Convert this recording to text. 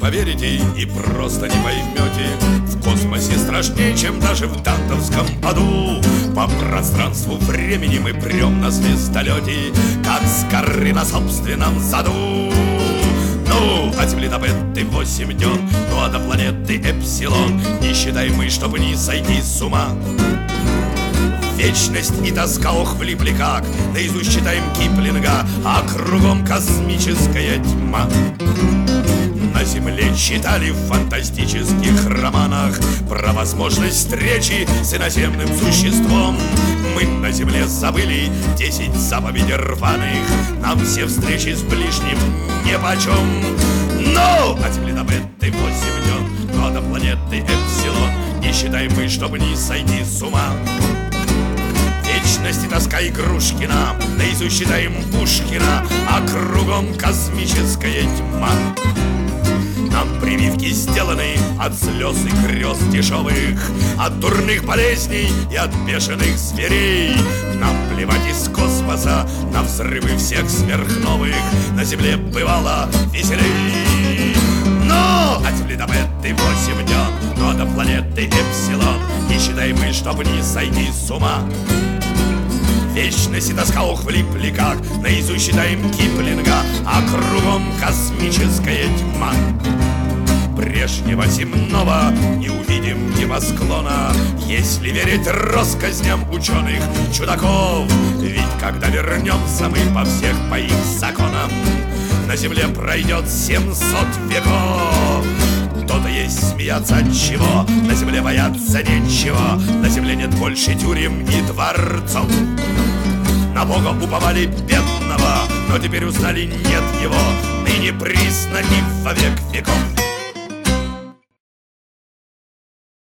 поверите и просто не поймете. В космосе страшнее, чем даже в дантовском аду. По пространству времени мы прем на звездолете, как скоры на собственном заду. Ну, от Земли до Беты 8 дён, ну а до планеты Эпсилон не считай мы, чтобы не сойти с ума. Вечность и тоска, ох, влипли как, наизусть читаем Киплинга, а кругом космическая тьма. На Земле читали в фантастических романах про возможность встречи с иноземным существом. Мы на Земле забыли 10 заповедей рваных, нам все встречи с ближним нипочем. Но от Земли до Беты 8 дён, но до планеты Эпсилон не считаем мы, чтобы не сойти с ума. Вечность и тоска игрушки нам, наизусть читаем Пушкина, а кругом космическая тьма. Нам прививки сделаны от слез и грез дешевых, от дурных болезней и от бешеных зверей. Нам плевать из космоса на взрывы всех сверхновых, на Земле бывало веселей. Но от Земли до Беты 8 дён, но до планеты Эпсилон не считай мы, чтобы не сойти с ума. Вечность и тоска, ох, влипли как, наизусть читаем Киплинга, а кругом космическая тьма. Прежнего земного не увидим небосклона, если верить россказням ученых чудаков. Ведь когда вернемся мы по всех по их законам, на Земле пройдет 700 веков. То-то есть смеяться от чего, на Земле бояться нечего, на Земле нет больше тюрем и дворцов. На Бога уповали бедного, но теперь узнали, нет его, ныне признан во век веков.